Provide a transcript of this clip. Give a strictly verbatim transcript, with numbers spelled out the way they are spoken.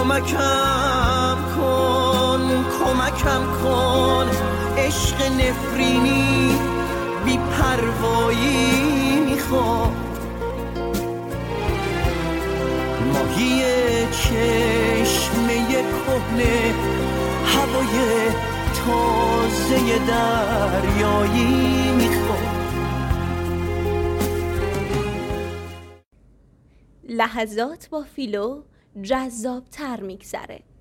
کمکم کن کمکم کن عشق نفرینی بی پروایی میخواد ماهی چشمه کهنه هوای تازه دریایی میخواد لحظات با فیلو جذاب تر میگذره.